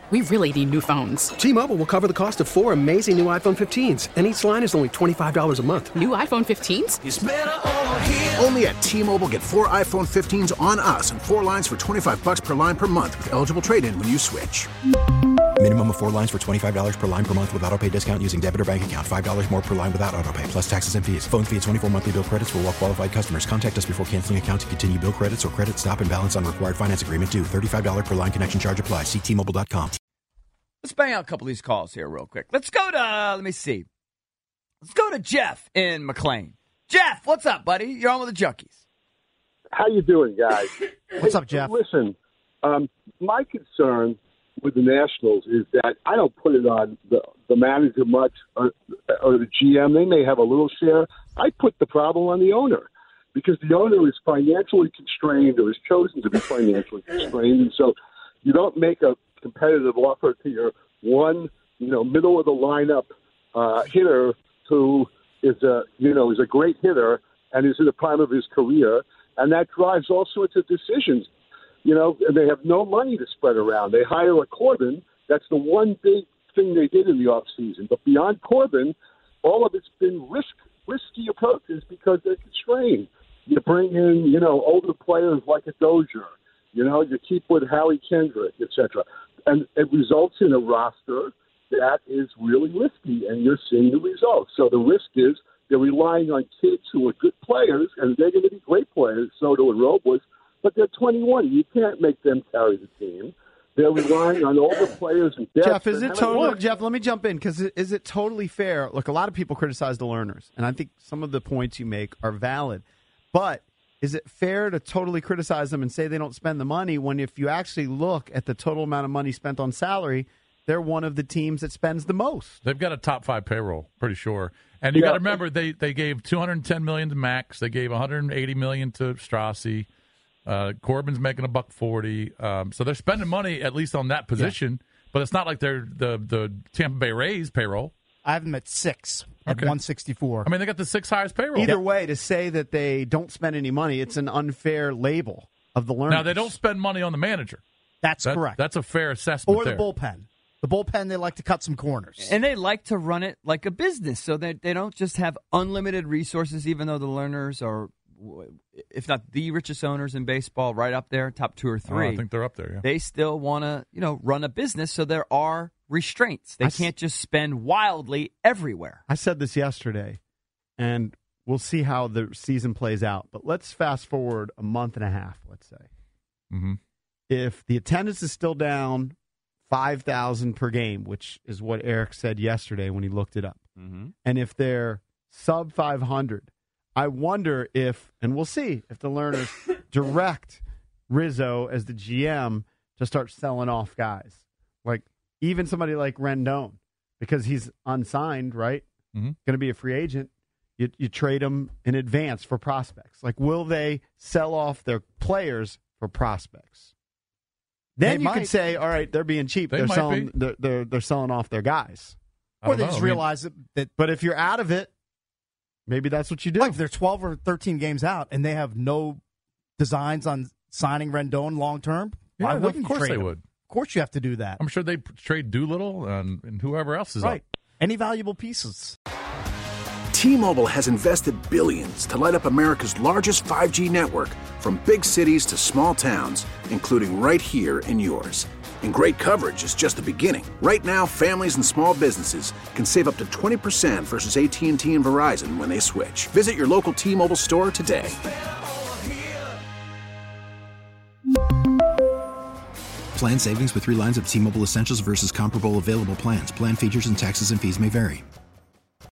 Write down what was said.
We really need new phones. T-Mobile will cover the cost of 4 amazing new iPhone 15s, and each line is only $25 a month. New iPhone 15s? It's better over here. Only at T-Mobile, get 4 iPhone 15s on us and 4 lines for $25 per line per month with eligible trade-in when you switch. Minimum of 4 lines for $25 per line per month with autopay discount using debit or bank account. $5 more per line without autopay, plus taxes and fees. Phone fee at 24 monthly bill credits for well-qualified customers. Contact us before canceling account to continue bill credits or credit stop and balance on required finance agreement due. $35 per line connection charge applies. See T-Mobile.com. Let's bang out a couple of these calls here real quick. Let's go to, let me see. Let's go to Jeff in McLean. Jeff, what's up, buddy? You're on with the Junkies. How you doing, guys? What's up, Jeff? Listen, my concern with the Nationals is that I don't put it on the manager much or the GM. They may have a little share. I put the problem on the owner because the owner is financially constrained or has chosen to be financially constrained. And so you don't make a competitive offer to your one, middle of the lineup hitter who is a great hitter and is in the prime of his career, and that drives all sorts of decisions. And they have no money to spread around. They hire a Corbin. That's the one big thing they did in the offseason. But beyond Corbin, all of it's been risky approaches because they're constrained. You bring in, older players like a Dozier. You keep with Howie Kendrick, etc. And it results in a roster that is really risky, and you're seeing the results. So the risk is they're relying on kids who are good players, and they're going to be great players, Soto and Robles, but they're 21. You can't make them carry the team. They're relying on all the players and depth. Jeff, is it totally? Jeff, let me jump in because is it totally fair? Look, a lot of people criticize the learners, and I think some of the points you make are valid. But is it fair to totally criticize them and say they don't spend the money when, if you actually look at the total amount of money spent on salary, they're one of the teams that spends the most? They've got a top 5 payroll, pretty sure. And you got to remember, they gave $210 million to Max. They gave $180 million to Strassi. Corbin's making $140, so they're spending money at least on that position. But it's not like they're the Tampa Bay Rays payroll. I have them at 6 at 164. I mean, they got the 6th highest payroll. Either way, to say that they don't spend any money, it's an unfair label of the learners. Now they don't spend money on the manager. That's correct. That's a fair assessment. Or the bullpen. The bullpen, they like to cut some corners. And they like to run it like a business, so that they don't just have unlimited resources, even though the learners are, if not the richest owners in baseball, right up there, top 2 or 3. I think they're up there, yeah. They still want to, run a business, so there are restraints. They can't just spend wildly everywhere. I said this yesterday, and we'll see how the season plays out. But let's fast forward a month and a half, let's say. Mm-hmm. If the attendance is still down 5,000 per game, which is what Eric said yesterday when he looked it up, and if they're sub 500, I wonder if, and we'll see, if the learners direct Rizzo as the GM to start selling off guys. Like, even somebody like Rendon, because he's unsigned, right? Going to be a free agent. You trade him in advance for prospects. Like, will they sell off their players for prospects? Then you could say, all right, they're being cheap. They're selling. They're selling off their guys. Or they just realize that. But if you're out of it, maybe that's what you do. Like if they're 12 or 13 games out and they have no designs on signing Rendon long term, why wouldn't of course they him? would. Of course you have to do that. I'm sure they trade Doolittle and whoever else is right. up. Any valuable pieces. T-Mobile has invested billions to light up America's largest 5G network, from big cities to small towns, including right here in yours. And great coverage is just the beginning. Right now, families and small businesses can save up to 20% versus AT&T and Verizon when they switch. Visit your local T-Mobile store today. Plan savings with 3 lines of T-Mobile Essentials versus comparable available plans. Plan features and taxes and fees may vary.